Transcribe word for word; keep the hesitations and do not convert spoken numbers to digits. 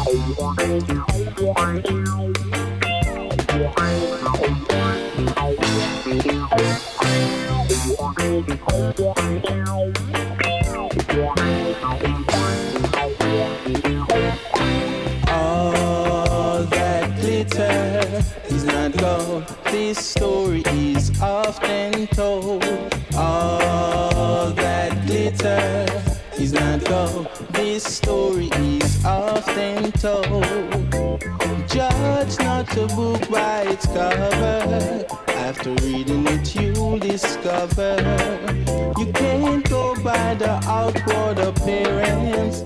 All that glitter is not gold. This story is often told. All that glitter is not gold. This story is often told. Judge not a book by its cover. After reading it, you'll discover you can't go by the outward appearance.